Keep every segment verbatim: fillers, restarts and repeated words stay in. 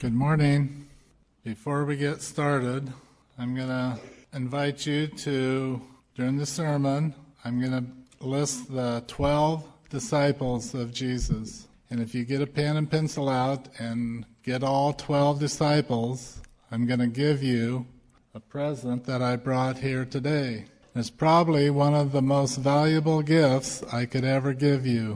Good morning. Before we get started, I'm going to invite you to, during the sermon, I'm going to list the twelve disciples of Jesus. And if you get a pen and pencil out and get all twelve disciples, I'm going to give you a present that I brought here today. It's probably one of the most valuable gifts I could ever give you.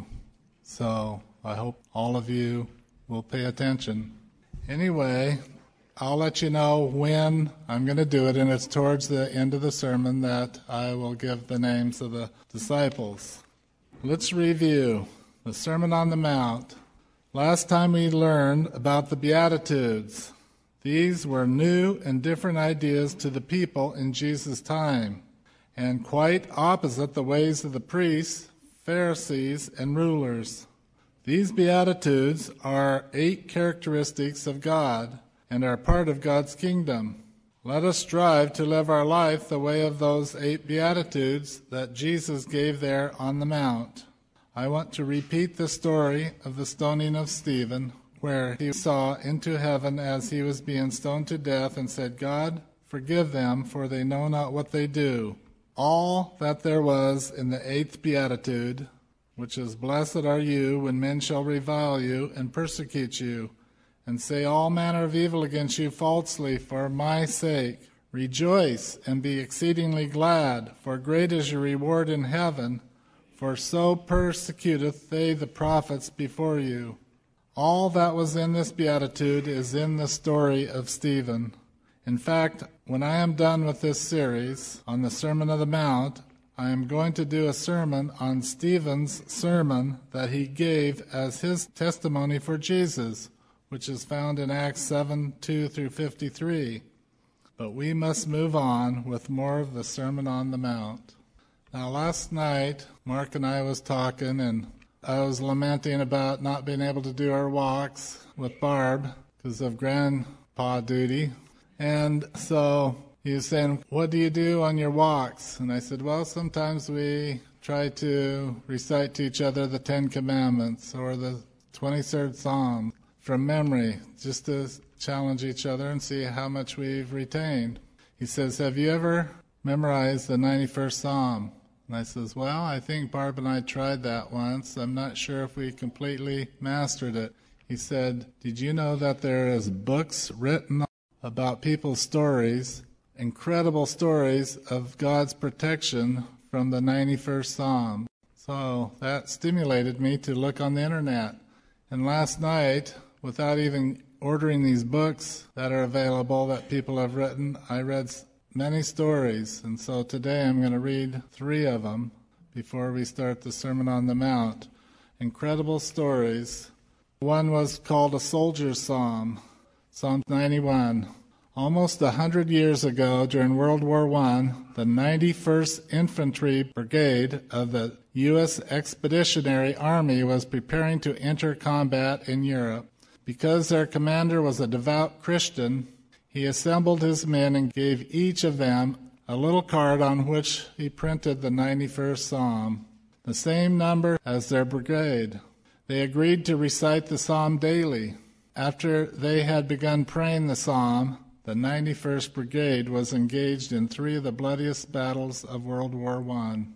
So I hope all of you will pay attention. Anyway, I'll let you know when I'm going to do it, and it's towards the end of the sermon that I will give the names of the disciples. Let's review the Sermon on the Mount. Last time we learned about the Beatitudes. These were new and different ideas to the people in Jesus' time, and quite opposite the ways of the priests, Pharisees, and rulers. These Beatitudes are eight characteristics of God and are part of God's kingdom. Let us strive to live our life the way of those eight Beatitudes that Jesus gave there on the Mount. I want to repeat the story of the stoning of Stephen, where he saw into heaven as he was being stoned to death and said, "God, forgive them, for they know not what they do." All that there was in the eighth Beatitude, which is, "Blessed are you when men shall revile you and persecute you, and say all manner of evil against you falsely for my sake. Rejoice and be exceedingly glad, for great is your reward in heaven, for so persecuteth they the prophets before you." All that was in this beatitude is in the story of Stephen. In fact, when I am done with this series on the Sermon on the Mount, I am going to do a sermon on Stephen's sermon that he gave as his testimony for Jesus, which is found in Acts seven, two through fifty-three. But we must move on with more of the Sermon on the Mount. Now, last night, Mark and I was talking, and I was lamenting about not being able to do our walks with Barb because of grandpa duty. And so he was saying, "What do you do on your walks?" And I said, "Well, sometimes we try to recite to each other the Ten Commandments or the twenty-third Psalm from memory, just to challenge each other and see how much we've retained." He says, "Have you ever memorized the ninety-first Psalm?" And I says, "Well, I think Barb and I tried that once. I'm not sure if we completely mastered it." He said, "Did you know that there is books written about people's stories, incredible stories of God's protection from the ninety-first Psalm?" So that stimulated me to look on the internet. And last night, without even ordering these books that are available that people have written, I read many stories. And so today I'm going to read three of them before we start the Sermon on the Mount. Incredible stories. One was called a soldier's psalm, Psalm ninety-one. Almost a hundred years ago, during World War One, the ninety-first Infantry Brigade of the U S Expeditionary Army was preparing to enter combat in Europe. Because their commander was a devout Christian, he assembled his men and gave each of them a little card on which he printed the ninety-first Psalm, the same number as their brigade. They agreed to recite the Psalm daily. After they had begun praying the Psalm, the ninety-first Brigade was engaged in three of the bloodiest battles of World War One: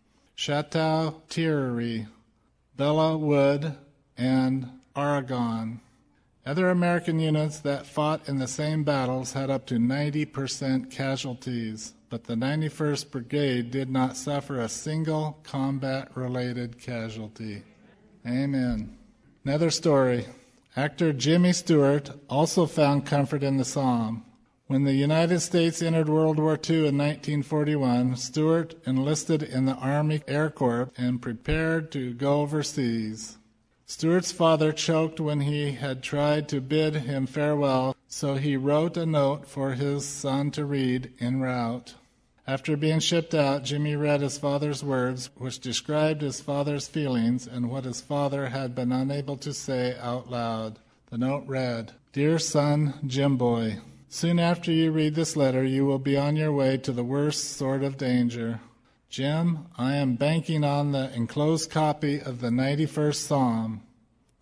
Chateau Thierry, Belleau Wood, and Aragon. Other American units that fought in the same battles had up to ninety percent casualties, but the ninety-first Brigade did not suffer a single combat-related casualty. Amen. Another story. Actor Jimmy Stewart also found comfort in the psalm. When the United States entered World War Two in nineteen forty-one, Stewart enlisted in the Army Air Corps and prepared to go overseas. Stewart's father choked when he had tried to bid him farewell, so he wrote a note for his son to read en route. After being shipped out, Jimmy read his father's words, which described his father's feelings and what his father had been unable to say out loud. The note read, "Dear son Jimboy, soon after you read this letter, you will be on your way to the worst sort of danger. Jim, I am banking on the enclosed copy of the ninety-first Psalm.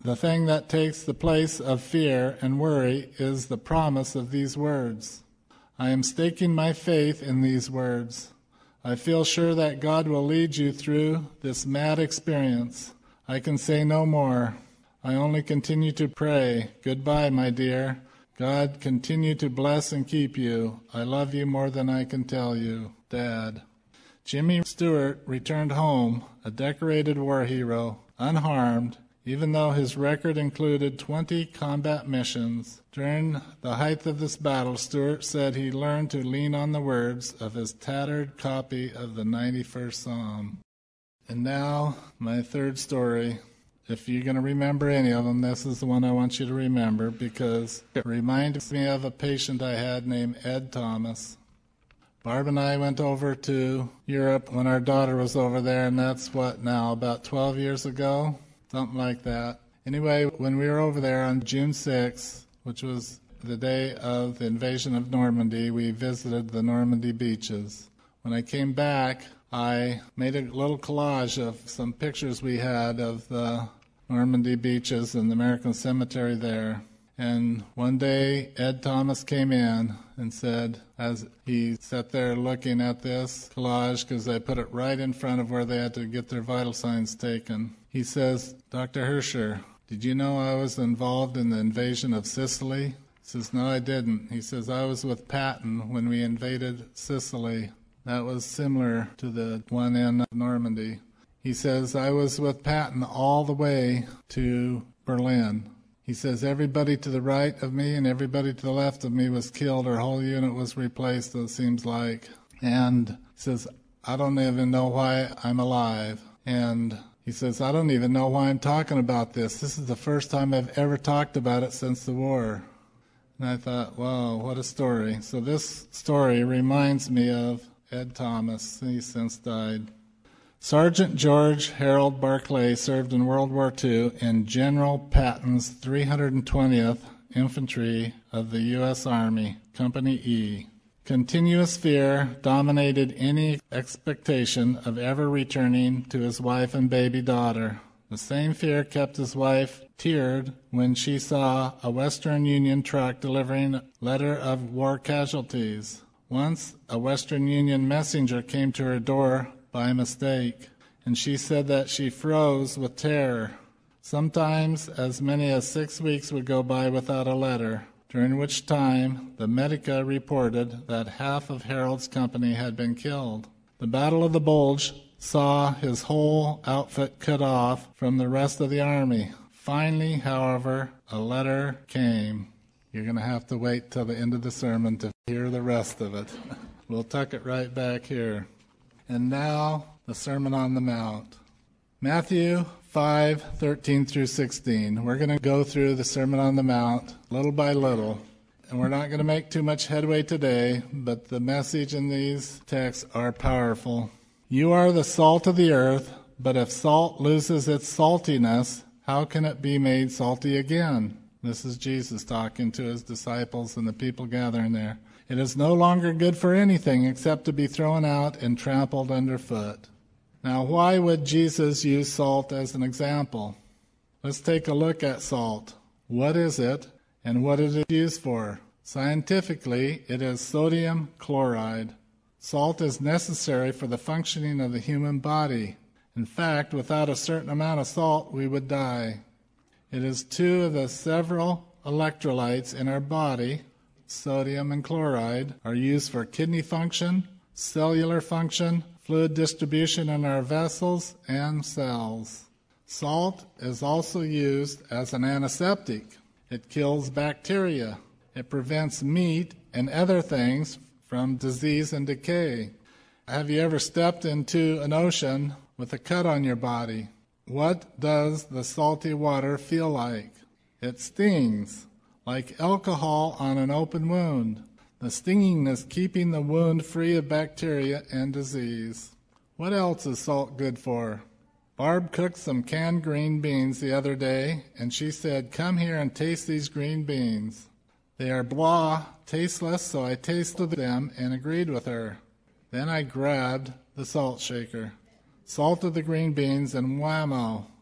The thing that takes the place of fear and worry is the promise of these words. I am staking my faith in these words. I feel sure that God will lead you through this mad experience. I can say no more. I only continue to pray. Goodbye, my dear. God continue to bless and keep you. I love you more than I can tell you. Dad. Jimmy Stewart returned home, a decorated war hero, unharmed, even though his record included twenty combat missions. During the height of this battle, Stewart said he learned to lean on the words of his tattered copy of the ninety-first Psalm. And now, my third story. If you're going to remember any of them, this is the one I want you to remember because it reminds me of a patient I had named Ed Thomas. Barb and I went over to Europe when our daughter was over there, and that's what now, about twelve years ago? Something like that. Anyway, when we were over there on June sixth, which was the day of the invasion of Normandy, we visited the Normandy beaches. When I came back, I made a little collage of some pictures we had of the Normandy beaches and the American cemetery there. And one day, Ed Thomas came in and said, as he sat there looking at this collage, because I put it right in front of where they had to get their vital signs taken, he says, Doctor Herscher, did you know I was involved in the invasion of Sicily? He says, no, I didn't. He says, I was with Patton when we invaded Sicily. That was similar to the one in Normandy. He says, I was with Patton all the way to Berlin. He says, everybody to the right of me and everybody to the left of me was killed. Our whole unit was replaced, it seems like. And he says, I don't even know why I'm alive. And he says, I don't even know why I'm talking about this. This is the first time I've ever talked about it since the war. And I thought, wow, what a story. So this story reminds me of Ed Thomas. He's since died. Sergeant George Harold Barclay served in World War Two in General Patton's three hundred twentieth Infantry of the U S Army, Company E. Continuous fear dominated any expectation of ever returning to his wife and baby daughter. The same fear kept his wife teared when she saw a Western Union truck delivering a letter of war casualties. Once, a Western Union messenger came to her door by mistake, and she said that she froze with terror. Sometimes as many as six weeks would go by without a letter, during which time the Medica reported that half of Harold's company had been killed. The Battle of the Bulge saw his whole outfit cut off from the rest of the army. Finally, however, a letter came. You're going to have to wait till the end of the sermon to hear the rest of it. We'll tuck it right back here. And now, the Sermon on the Mount. Matthew five, thirteen through sixteen. We're going to go through the Sermon on the Mount little by little. And we're not going to make too much headway today, but the message in these texts are powerful. You are the salt of the earth, but if salt loses its saltiness, how can it be made salty again? This is Jesus talking to his disciples and the people gathering there. It is no longer good for anything except to be thrown out and trampled underfoot. Now, why would Jesus use salt as an example? Let's take a look at salt. What is it, and what is it used for? Scientifically, it is sodium chloride. Salt is necessary for the functioning of the human body. In fact, without a certain amount of salt, we would die. It is two of the several electrolytes in our body, sodium and chloride, are used for kidney function, cellular function, fluid distribution in our vessels and cells. Salt is also used as an antiseptic. It kills bacteria. It prevents meat and other things from disease and decay. Have you ever stepped into an ocean with a cut on your body? What does the salty water feel like? It stings, like alcohol on an open wound. The stinginess keeping the wound free of bacteria and disease. What else is salt good for? Barb cooked some canned green beans the other day, and she said, "Come here and taste these green beans." They are blah, tasteless, so I tasted them and agreed with her. Then I grabbed the salt shaker, salted the green beans, and whammo!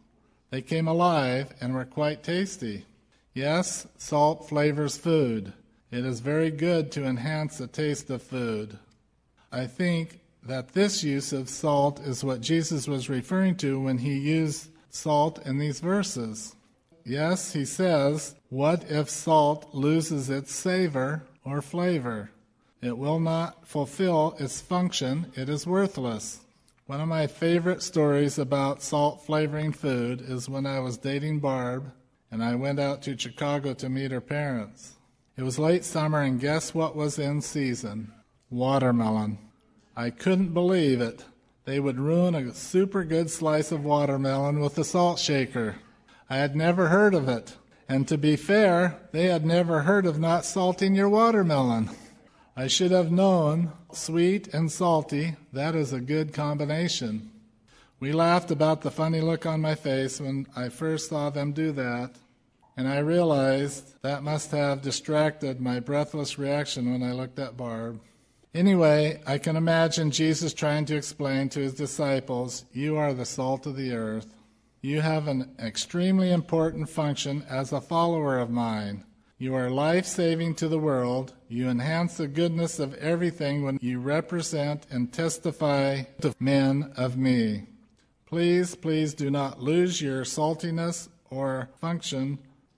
They came alive and were quite tasty. Yes, salt flavors food. It is very good to enhance the taste of food. I think that this use of salt is what Jesus was referring to when he used salt in these verses. Yes, he says, what if salt loses its savor or flavor? It will not fulfill its function. It is worthless. One of my favorite stories about salt flavoring food is when I was dating Barb and I went out to Chicago to meet her parents. It was late summer, and guess what was in season? Watermelon. I couldn't believe it. They would ruin a super good slice of watermelon with a salt shaker. I had never heard of it. And to be fair, they had never heard of not salting your watermelon. I should have known, sweet and salty, that is a good combination. We laughed about the funny look on my face when I first saw them do that, and I realized that must have distracted my breathless reaction when I looked at Barb. Anyway, I can imagine Jesus trying to explain to his disciples, you are the salt of the earth. You have an extremely important function as a follower of mine. You are life-saving to the world. You enhance the goodness of everything when you represent and testify to men of me. Please, please do not lose your saltiness or function,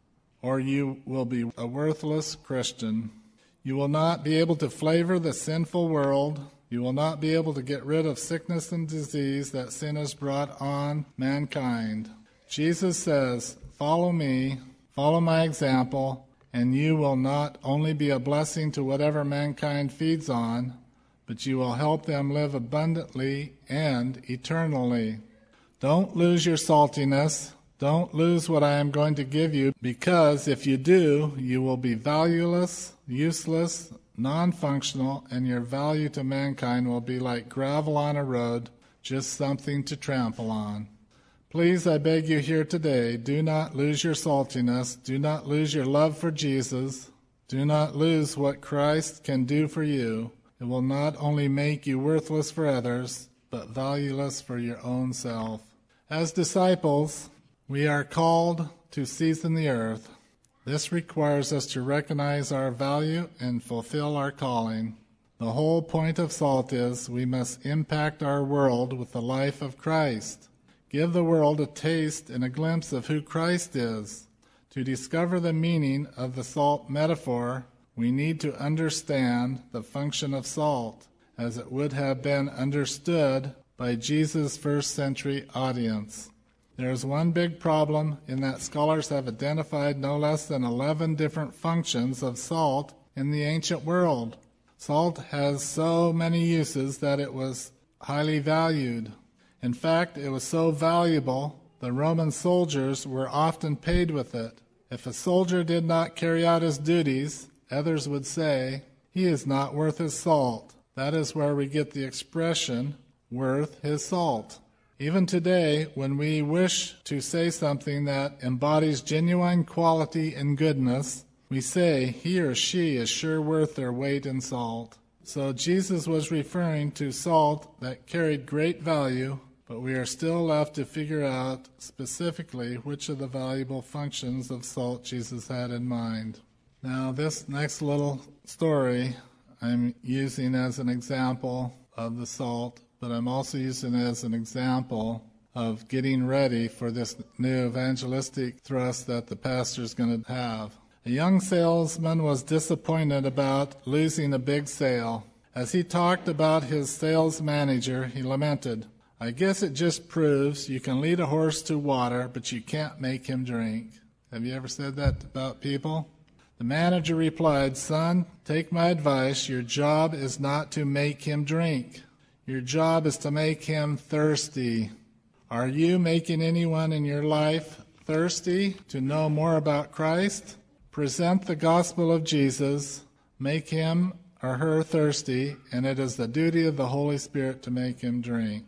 or you will be a worthless Christian. You will not be able to flavor the sinful world. You will not be able to get rid of sickness and disease that sin has brought on mankind. Jesus says, follow me, follow my example, and you will not only be a blessing to whatever mankind feeds on, but you will help them live abundantly and eternally. Don't lose your saltiness. Don't lose what I am going to give you, because if you do, you will be valueless, useless, non-functional, and your value to mankind will be like gravel on a road, just something to trample on. Please, I beg you here today, do not lose your saltiness. Do not lose your love for Jesus. Do not lose what Christ can do for you. It will not only make you worthless for others, but valueless for your own self. As disciples, we are called to season the earth. This requires us to recognize our value and fulfill our calling. The whole point of salt is we must impact our world with the life of Christ. Give the world a taste and a glimpse of who Christ is. To discover the meaning of the salt metaphor, we need to understand the function of salt, as it would have been understood by Jesus' first century audience. There is one big problem in that scholars have identified no less than eleven different functions of salt in the ancient world. Salt has so many uses that it was highly valued. In fact, it was so valuable, the Roman soldiers were often paid with it. If a soldier did not carry out his duties, others would say, he is not worth his salt. That is where we get the expression, worth his salt. Even today, when we wish to say something that embodies genuine quality and goodness, we say he or she is sure worth their weight in salt. So Jesus was referring to salt that carried great value, but we are still left to figure out specifically which of the valuable functions of salt Jesus had in mind. Now, this next little story I'm using as an example of the salt, but I'm also using it as an example of getting ready for this new evangelistic thrust that the pastor is going to have. A young salesman was disappointed about losing a big sale. As he talked about his sales manager, he lamented, I guess it just proves you can lead a horse to water, but you can't make him drink. Have you ever said that about people? The manager replied, son, take my advice. Your job is not to make him drink. Your job is to make him thirsty. Are you making anyone in your life thirsty to know more about Christ? Present the gospel of Jesus, make him or her thirsty, and it is the duty of the Holy Spirit to make him drink.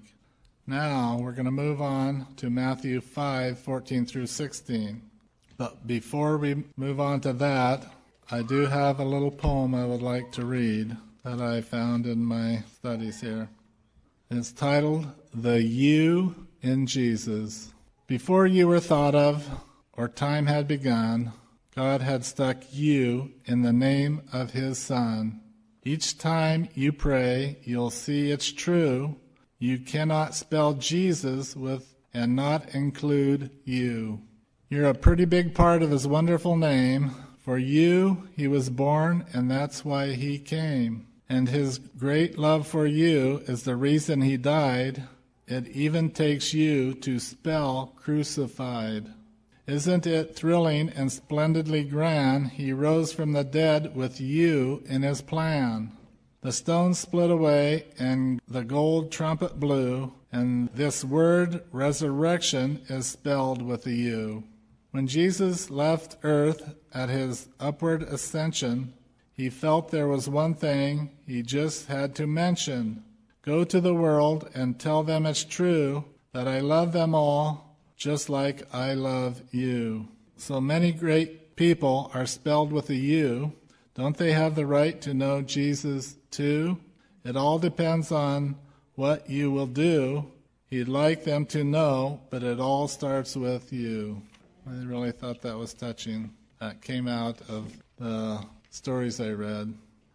Now we're going to move on to Matthew five, fourteen through sixteen. But before we move on to that, I do have a little poem I would like to read that I found in my studies here. It's titled, The You in Jesus. Before you were thought of or time had begun, God had stuck you in the name of his Son. Each time you pray, you'll see it's true. You cannot spell Jesus with and not include you. You're a pretty big part of his wonderful name. For you, he was born, and that's why he came. And his great love for you is the reason he died. It even takes you to spell crucified. Isn't it thrilling and splendidly grand? He rose from the dead with you in his plan. The stone split away and the gold trumpet blew, and this word resurrection is spelled with a U. When Jesus left earth at his upward ascension, he felt there was one thing he just had to mention. Go to the world and tell them it's true, that I love them all just like I love you. So many great people are spelled with a U. Don't they have the right to know Jesus too? It all depends on what you will do. He'd like them to know, but it all starts with you. I really thought that was touching. That came out of the stories I read.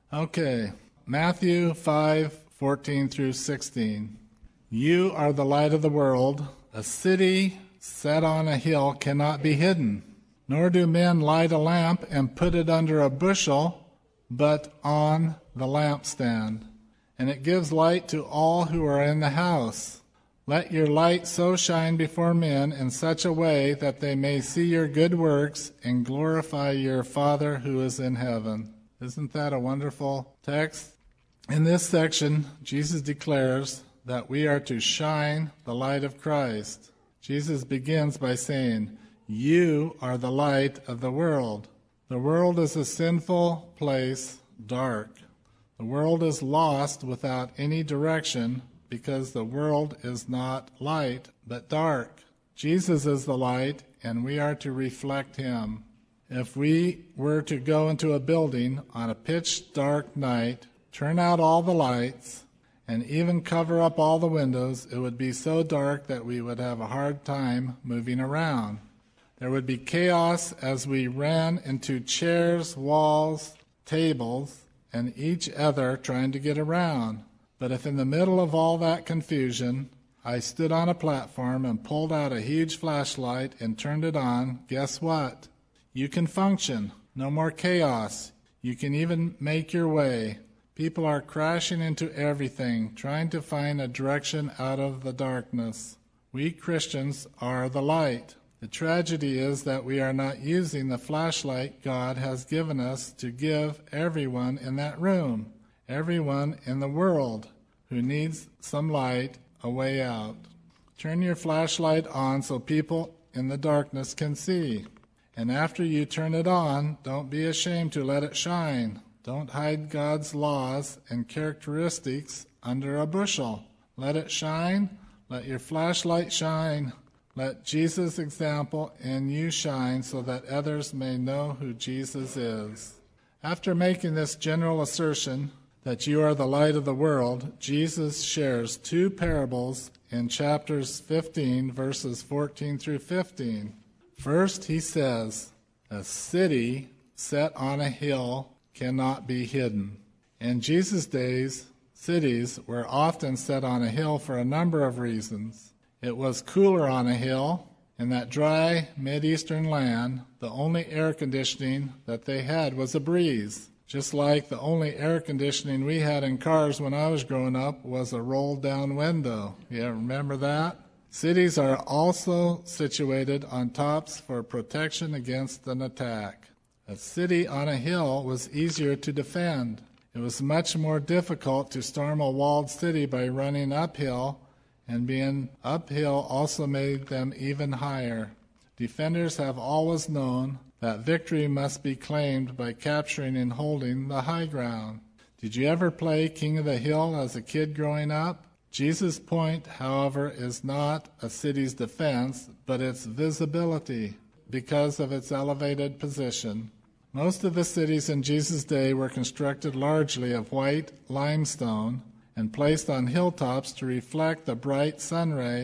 Okay, Matthew five, fourteen through sixteen. You are the light of the world. A city set on a hill cannot be hidden. Nor do men light a lamp and put it under a bushel, but on the lampstand. And it gives light to all who are in the house. Let your light so shine before men in such a way that they may see your good works and glorify your Father who is in heaven. Isn't that a wonderful text? In this section, Jesus declares that we are to shine the light of Christ. Jesus begins by saying, you are the light of the world. The world is a sinful place, dark. The world is lost without any direction because the world is not light, but dark. Jesus is the light, and we are to reflect him. If we were to go into a building on a pitch-dark night, turn out all the lights, and even cover up all the windows, it would be so dark that we would have a hard time moving around. There would be chaos as we ran into chairs, walls, tables, and each other trying to get around. But if in the middle of all that confusion, I stood on a platform and pulled out a huge flashlight and turned it on, guess what? You can function. No more chaos. You can even make your way. People are crashing into everything, trying to find a direction out of the darkness. We Christians are the light. The tragedy is that we are not using the flashlight God has given us to give everyone in that room, everyone in the world who needs some light, a way out. Turn your flashlight on so people in the darkness can see. And after you turn it on, don't be ashamed to let it shine. Don't hide God's laws and characteristics under a bushel. Let it shine. Let your flashlight shine. Let Jesus' example in you shine so that others may know who Jesus is. After making this general assertion that you are the light of the world, Jesus shares two parables in chapters fifteen, verses fourteen through fifteen. First, he says, a city set on a hill cannot be hidden. In Jesus' days, cities were often set on a hill for a number of reasons. It was cooler on a hill. In that dry Mideastern land, the only air conditioning that they had was a breeze. Just like the only air conditioning we had in cars when I was growing up was a rolled-down window. You remember that? Cities are also situated on tops for protection against an attack. A city on a hill was easier to defend. It was much more difficult to storm a walled city by running uphill, and being uphill also made them even higher. Defenders have always known that victory must be claimed by capturing and holding the high ground. Did you ever play King of the Hill as a kid growing up? Jesus' point, however, is not a city's defense, but its visibility because of its elevated position. Most of the cities in Jesus' day were constructed largely of white limestone and placed on hilltops to reflect the bright sun rays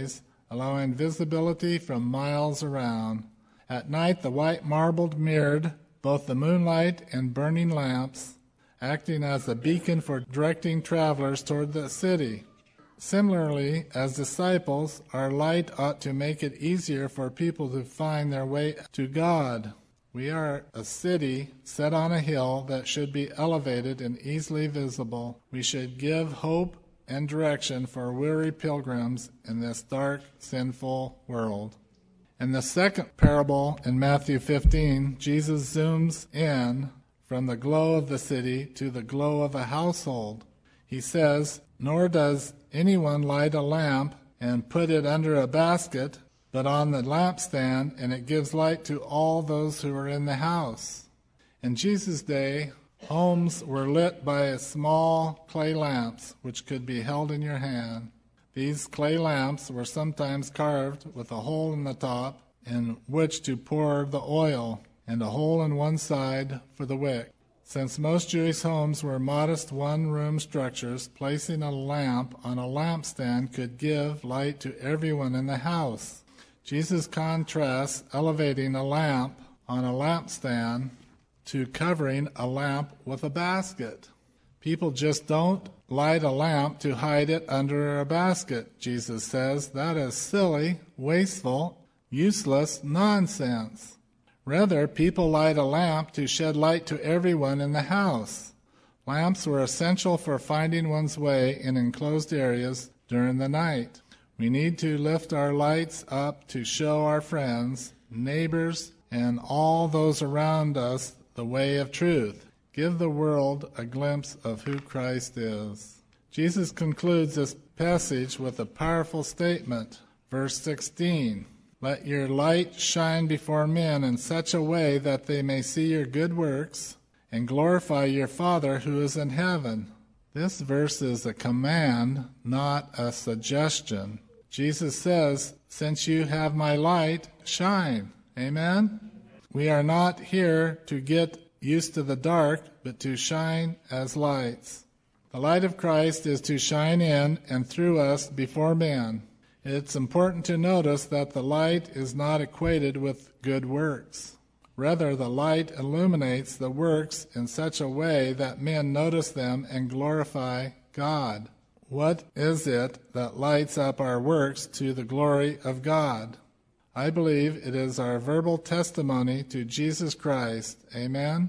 allowing visibility from miles around. At night, the white marble mirrored both the moonlight and burning lamps, acting as a beacon for directing travelers toward the city. Similarly, as disciples, our light ought to make it easier for people to find their way to God. We are a city set on a hill that should be elevated and easily visible. We should give hope and direction for weary pilgrims in this dark, sinful world. In the second parable in Matthew fifteen, Jesus zooms in from the glow of the city to the glow of a household. He says, "Nor does anyone light a lamp and put it under a basket, but on the lampstand, and it gives light to all those who are in the house." In Jesus' day, homes were lit by small clay lamps, which could be held in your hand. These clay lamps were sometimes carved with a hole in the top in which to pour the oil, and a hole in one side for the wick. Since most Jewish homes were modest one-room structures, placing a lamp on a lampstand could give light to everyone in the house. Jesus contrasts elevating a lamp on a lampstand to covering a lamp with a basket. People just don't light a lamp to hide it under a basket, Jesus says. That is silly, wasteful, useless nonsense. Rather, people light a lamp to shed light to everyone in the house. Lamps were essential for finding one's way in enclosed areas during the night. We need to lift our lights up to show our friends, neighbors, and all those around us the way of truth. Give the world a glimpse of who Christ is. Jesus concludes this passage with a powerful statement. Verse sixteen, "Let your light shine before men in such a way that they may see your good works and glorify your Father who is in heaven." This verse is a command, not a suggestion. Jesus says, "Since you have my light, shine." Amen? We are not here to get used to the dark, but to shine as lights. The light of Christ is to shine in and through us before men. It's important to notice that the light is not equated with good works. Rather, the light illuminates the works in such a way that men notice them and glorify God. What is it that lights up our works to the glory of God? I believe it is our verbal testimony to Jesus Christ. Amen?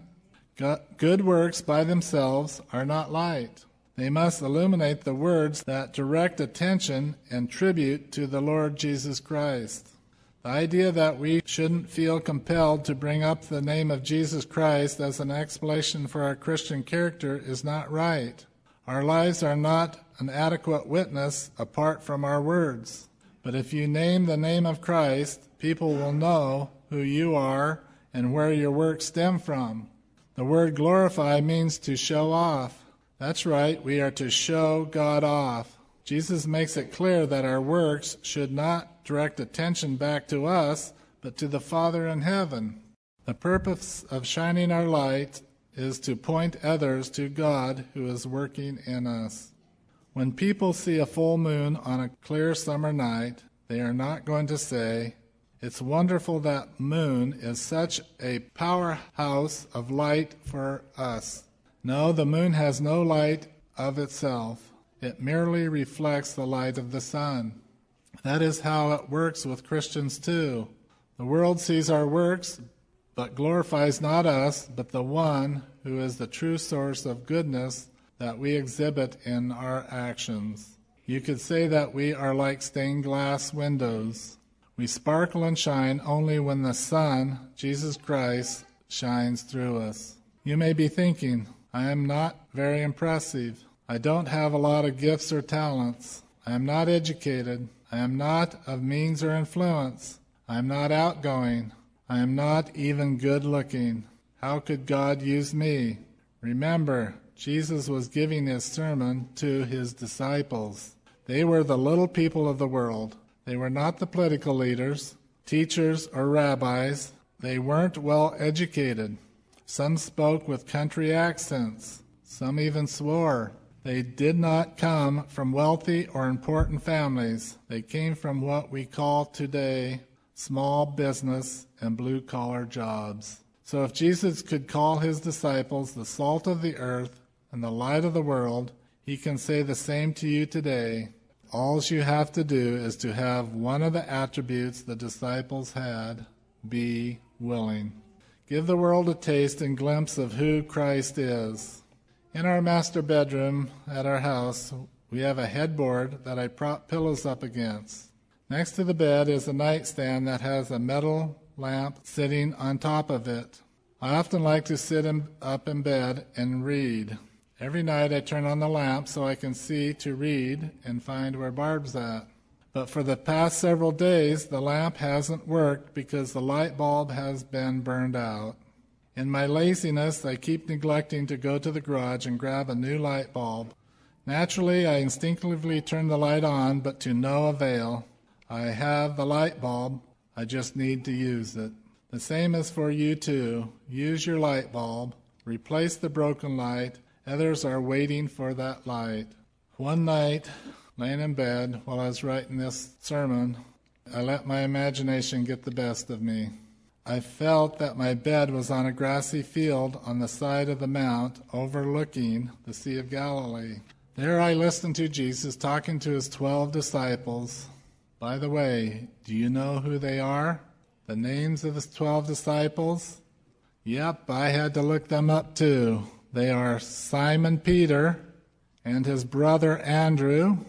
Good works by themselves are not light. They must illuminate the words that direct attention and tribute to the Lord Jesus Christ. The idea that we shouldn't feel compelled to bring up the name of Jesus Christ as an explanation for our Christian character is not right. Our lives are not an adequate witness apart from our words. But if you name the name of Christ, people will know who you are and where your works stem from. The word glorify means to show off. That's right, we are to show God off. Jesus makes it clear that our works should not direct attention back to us, but to the Father in heaven. The purpose of shining our light is to point others to God who is working in us. When people see a full moon on a clear summer night, they are not going to say, "It's wonderful that moon is such a powerhouse of light for us." No, the moon has no light of itself. It merely reflects the light of the sun. That is how it works with Christians too. The world sees our works, but glorifies not us, but the one who is the true source of goodness that we exhibit in our actions. You could say that we are like stained glass windows. We sparkle and shine only when the sun, Jesus Christ, shines through us. You may be thinking, "I am not very impressive. I don't have a lot of gifts or talents. I am not educated. I am not of means or influence. I am not outgoing. I am not even good looking. How could God use me?" Remember, Jesus was giving his sermon to his disciples. They were the little people of the world. They were not the political leaders, teachers, or rabbis. They weren't well educated. Some spoke with country accents. Some even swore. They did not come from wealthy or important families. They came from what we call today small business and blue-collar jobs. So if Jesus could call his disciples the salt of the earth and the light of the world, he can say the same to you today. All you have to do is to have one of the attributes the disciples had: be willing. Give the world a taste and glimpse of who Christ is. In our master bedroom at our house, we have a headboard that I prop pillows up against. Next to the bed is a nightstand that has a metal lamp sitting on top of it. I often like to sit in, up in bed and read. Every night I turn on the lamp so I can see to read and find where Barb's at. But for the past several days, the lamp hasn't worked because the light bulb has been burned out. In my laziness, I keep neglecting to go to the garage and grab a new light bulb. Naturally, I instinctively turn the light on, but to no avail. I have the light bulb, I just need to use it. The same is for you too. Use your light bulb, replace the broken light. Others are waiting for that light. One night, laying in bed while I was writing this sermon, I let my imagination get the best of me. I felt that my bed was on a grassy field on the side of the mount overlooking the Sea of Galilee. There I listened to Jesus talking to his twelve disciples. By the way, do you know who they are? The names of the twelve disciples? Yep, I had to look them up too. They are Simon Peter and his brother Andrew,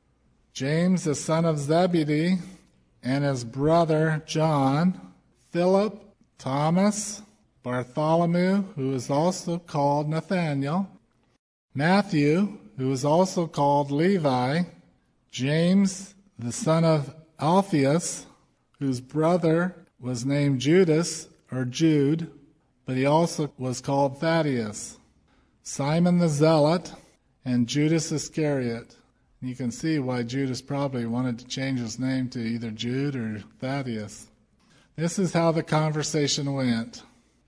James the son of Zebedee and his brother John, Philip, Thomas, Bartholomew, who is also called Nathanael, Matthew, who is also called Levi, James the son of Alphaeus, whose brother was named Judas or Jude, but he also was called Thaddeus, Simon the Zealot, and Judas Iscariot. And you can see why Judas probably wanted to change his name to either Jude or Thaddeus. This is how the conversation went.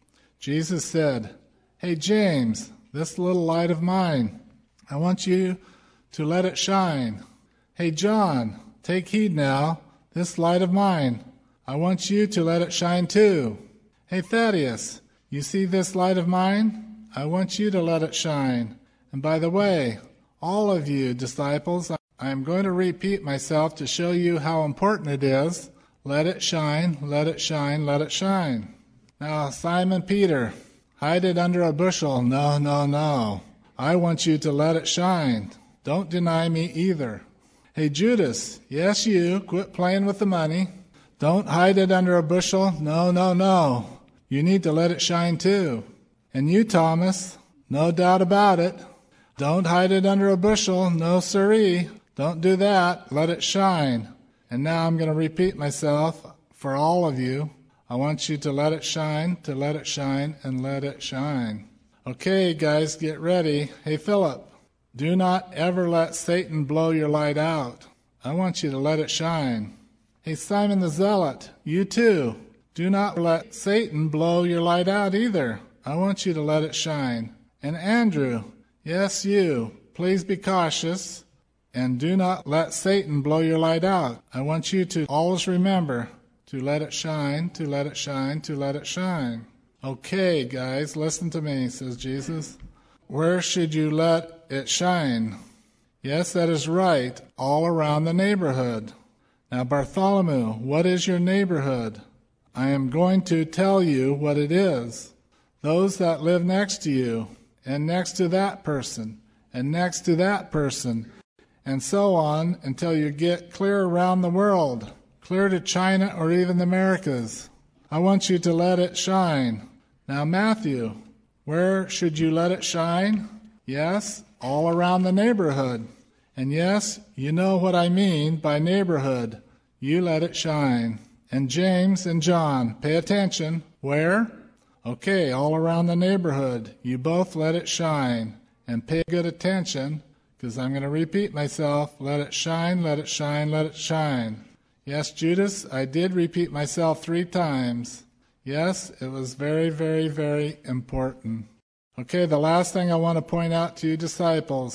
Jesus said, "Hey James, this little light of mine, I want you to let it shine. Hey John, take heed now, this light of mine, I want you to let it shine too. Hey Thaddeus, you see this light of mine? I want you to let it shine. And by the way, all of you disciples, I am going to repeat myself to show you how important it is. Let it shine, let it shine, let it shine. Now, Simon Peter, hide it under a bushel. No, no, no. I want you to let it shine. Don't deny me either. Hey, Judas, yes, you, quit playing with the money. Don't hide it under a bushel. No, no, no. You need to let it shine too. And you, Thomas, no doubt about it. Don't hide it under a bushel. No, siree. Don't do that. Let it shine. And now I'm going to repeat myself for all of you. I want you to let it shine, to let it shine, and let it shine. Okay, guys, get ready. Hey, Philip, do not ever let Satan blow your light out. I want you to let it shine. Hey, Simon the Zealot, you too. Do not let Satan blow your light out either. I want you to let it shine. And Andrew, yes, you, please be cautious and do not let Satan blow your light out. I want you to always remember to let it shine, to let it shine, to let it shine. Okay, guys, listen to me, says Jesus. Where should you let it shine? Yes, that is right, all around the neighborhood. Now, Bartholomew, what is your neighborhood? I am going to tell you what it is. Those that live next to you, and next to that person, and next to that person, and so on until you get clear around the world, clear to China or even the Americas. I want you to let it shine. Now, Matthew, where should you let it shine? Yes, all around the neighborhood. And yes, you know what I mean by neighborhood. You let it shine. And James and John, pay attention. Where? Okay, all around the neighborhood. You both let it shine. And pay good attention, because I'm going to repeat myself. Let it shine, let it shine, let it shine. Yes, Judas, I did repeat myself three times. Yes, it was very, very, very important. Okay, the last thing I want to point out to you disciples.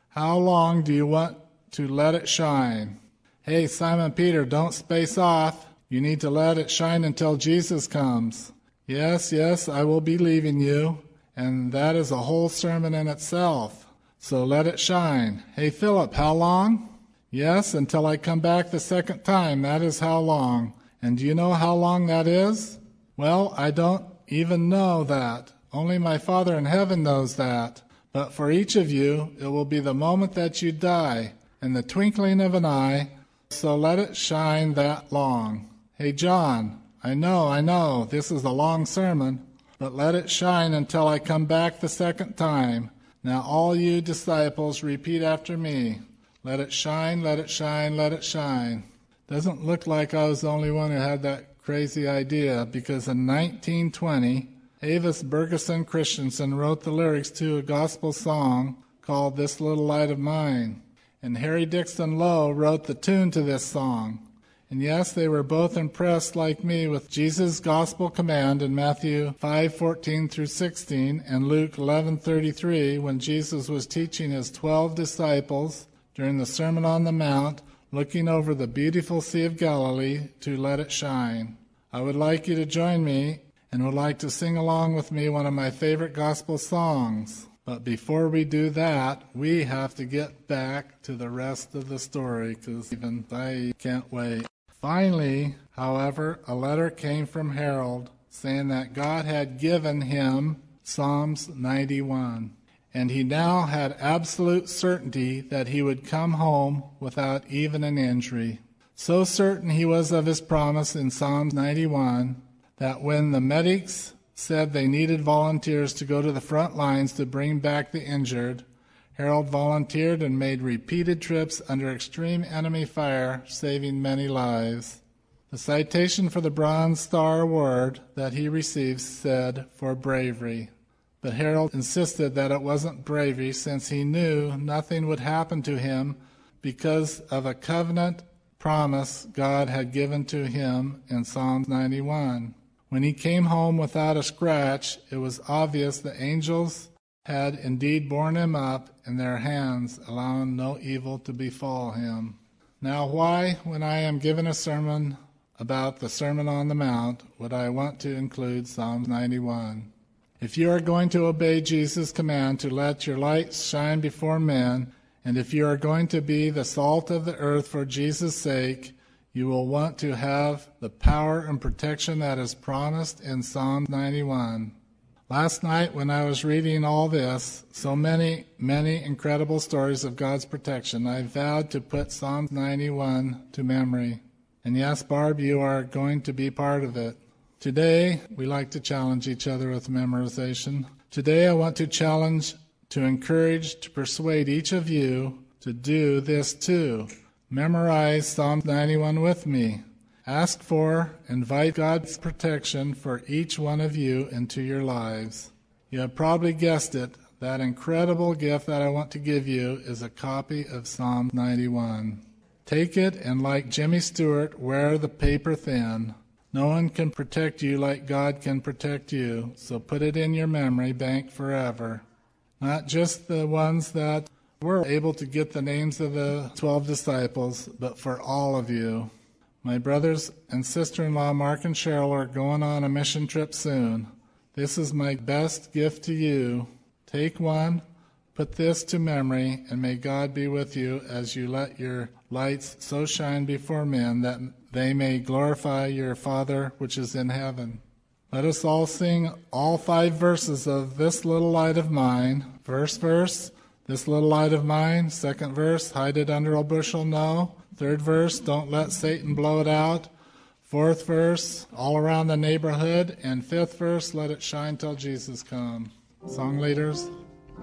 How long do you want to let it shine? Hey, Simon Peter, don't space off. You need to let it shine until Jesus comes. Yes, yes, I will be leaving you, and that is a whole sermon in itself. So let it shine. Hey, Philip, how long? Yes, until I come back the second time, that is how long. And do you know how long that is? Well, I don't even know that. Only my Father in heaven knows that. But for each of you, it will be the moment that you die, in the twinkling of an eye, so let it shine that long. Hey, John, I know, I know, this is a long sermon, but let it shine until I come back the second time. Now all you disciples, repeat after me. Let it shine, let it shine, let it shine. Doesn't look like I was the only one who had that crazy idea, because in nineteen twenty, Avis Bergeson Christensen wrote the lyrics to a gospel song called This Little Light of Mine. And Harry Dixon Lowe wrote the tune to this song. And yes, they were both impressed like me with Jesus' gospel command in Matthew five fourteen through sixteen and Luke eleven thirty-three when Jesus was teaching his twelve disciples during the Sermon on the Mount, looking over the beautiful Sea of Galilee to let it shine. I would like you to join me and would like to sing along with me one of my favorite gospel songs. But before we do that, we have to get back to the rest of the story, because even I can't wait. Finally, however, a letter came from Harold saying that God had given him Psalms ninety-one. And he now had absolute certainty that he would come home without even an injury. So certain he was of his promise in Psalm ninety-one that when the medics said they needed volunteers to go to the front lines to bring back the injured, Harold volunteered and made repeated trips under extreme enemy fire, saving many lives. The citation for the Bronze Star Award that he received said, "For bravery." But Harold insisted that it wasn't bravery, since he knew nothing would happen to him because of a covenant promise God had given to him in Psalm ninety-one. When he came home without a scratch, it was obvious the angels had indeed borne him up in their hands, allowing no evil to befall him. Now why, when I am given a sermon about the Sermon on the Mount, would I want to include Psalm ninety-one? If you are going to obey Jesus' command to let your light shine before men, and if you are going to be the salt of the earth for Jesus' sake, you will want to have the power and protection that is promised in Psalm ninety-one. Last night when I was reading all this, so many, many incredible stories of God's protection, I vowed to put Psalm ninety-one to memory. And yes, Barb, you are going to be part of it. Today, we like to challenge each other with memorization. Today, I want to challenge, to encourage, to persuade each of you to do this too. Memorize Psalm ninety-one with me. Ask for, invite God's protection for each one of you into your lives. You have probably guessed it. That incredible gift that I want to give you is a copy of Psalm ninety-one. Take it and, like Jimmy Stewart, wear the paper thin. No one can protect you like God can protect you, so put it in your memory bank forever. Not just the ones that were able to get the names of the twelve disciples, but for all of you. My brothers and sister-in-law Mark and Cheryl are going on a mission trip soon. This is my best gift to you. Take one, put this to memory, and may God be with you as you let your lights so shine before men that they may glorify your Father which is in heaven. Let us all sing all five verses of This Little Light of Mine. First verse, this little light of mine. Second verse, hide it under a bushel, no. Third verse, don't let Satan blow it out. Fourth verse, all around the neighborhood. And fifth verse, let it shine till Jesus come. Song leaders.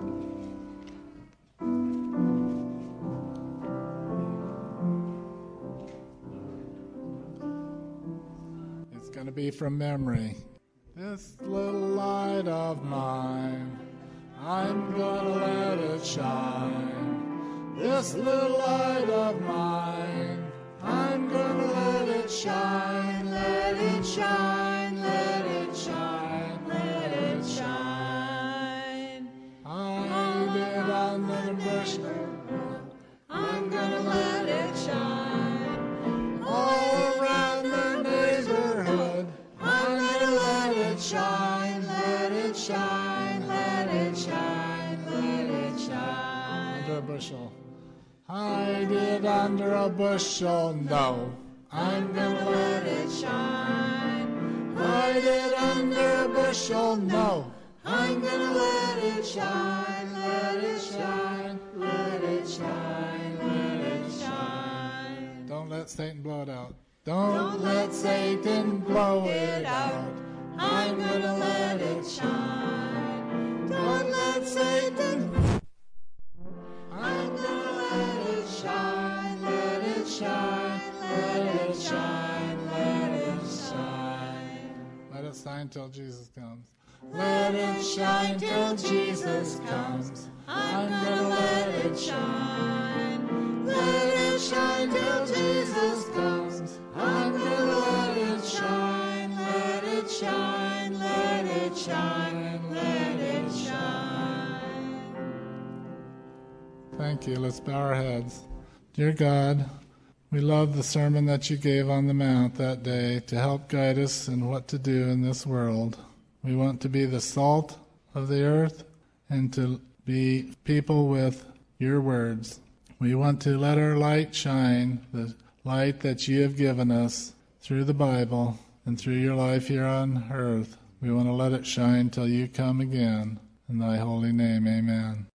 It's going to be from memory. This little light of mine, I'm gonna let it shine. This little light of mine, I'm gonna let it shine. Let it shine, let it shine, let it shine. Hide it under the bushel, shine. All around the neighborhood, I'm gonna let it shine, let it shine, let it shine, let it shine. under a bushel. Hide it under a bushel, no. I'm gonna let it shine. hide it under a bushel, no. I'm gonna let it shine, let it shine, let it shine, let it shine. Don't let Satan blow it out. Don't, Don't let Satan blow it out. I'm gonna let it shine. Don't let Satan. I'm gonna let it shine, let it shine, let it shine, let it shine. let it shine till Jesus comes. Let it shine till Jesus comes. I'm gonna let it shine. Let it shine till Jesus comes. I'm gonna let it shine. Let it shine. Let it shine. Let it shine. Thank you. Let's bow our heads. Dear God, we love the sermon that you gave on the Mount that day to help guide us in what to do in this world. We want to be the salt of the earth and to be people with your words. We want to let our light shine, the light that you have given us through the Bible and through your life here on earth. We want to let it shine till you come again. In thy holy name, amen.